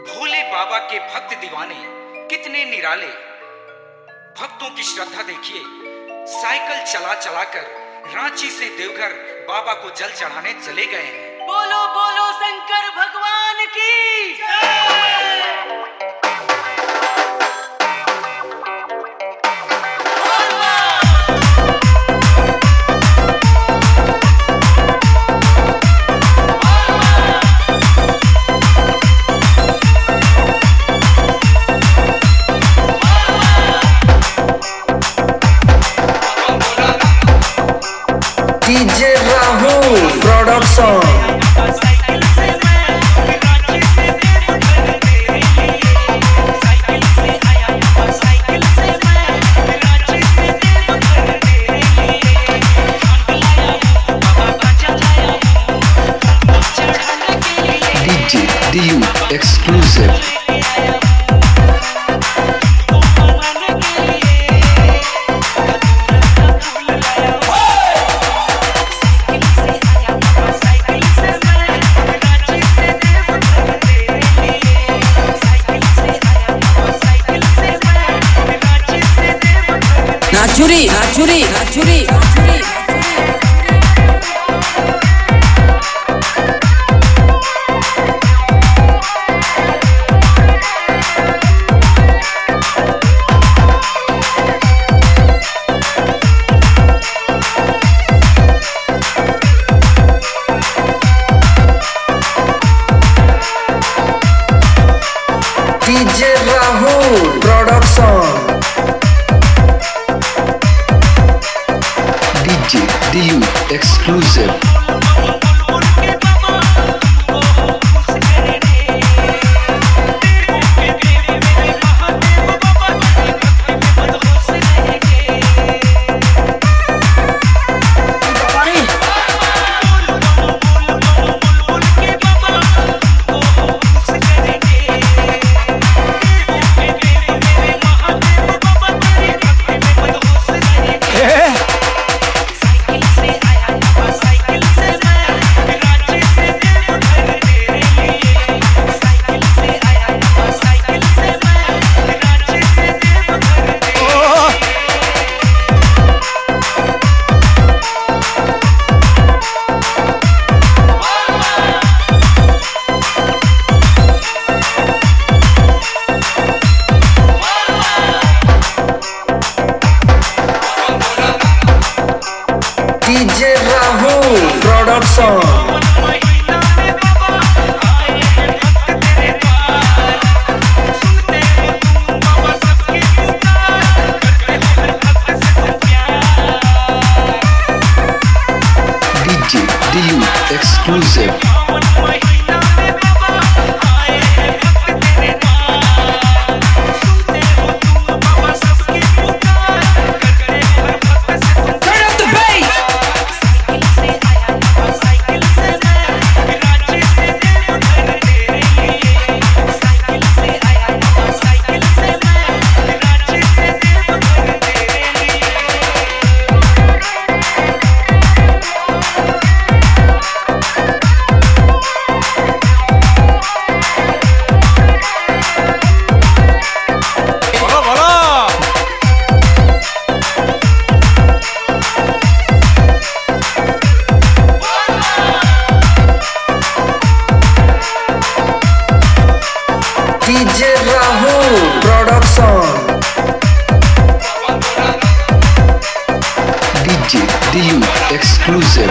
भोले बाबा के भक्त दीवाने कितने निराले। भक्तों की श्रद्धा देखिए, साइकिल चला चला कर रांची से देवघर बाबा को जल चढ़ाने चले गए हैं। बोलो बोलो शंकर भगवान की जय। DJ Rahul Production। DJ DU exclusive। नाचुरी नाचुरी नाचुरी DJ Rahul Production। DJ DU exclusive। DJ Rahul Production। DJ DU exclusive। DJ Rahul Production। DJ DU exclusive।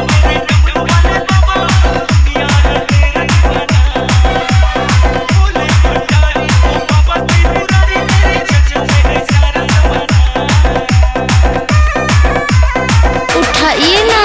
उठाइए ना।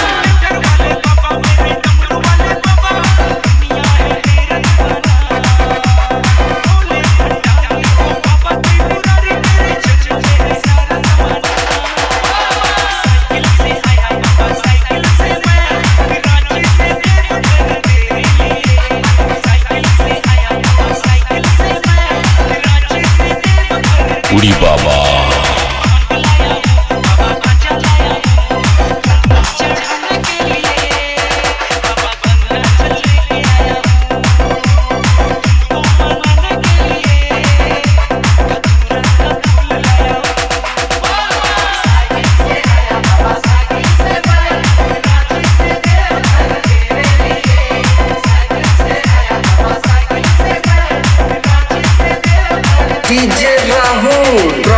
उड़ी बाबा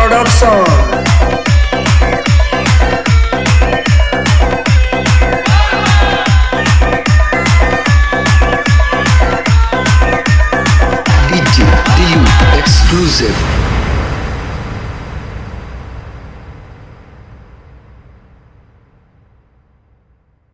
Production. DJ Dilu exclusive.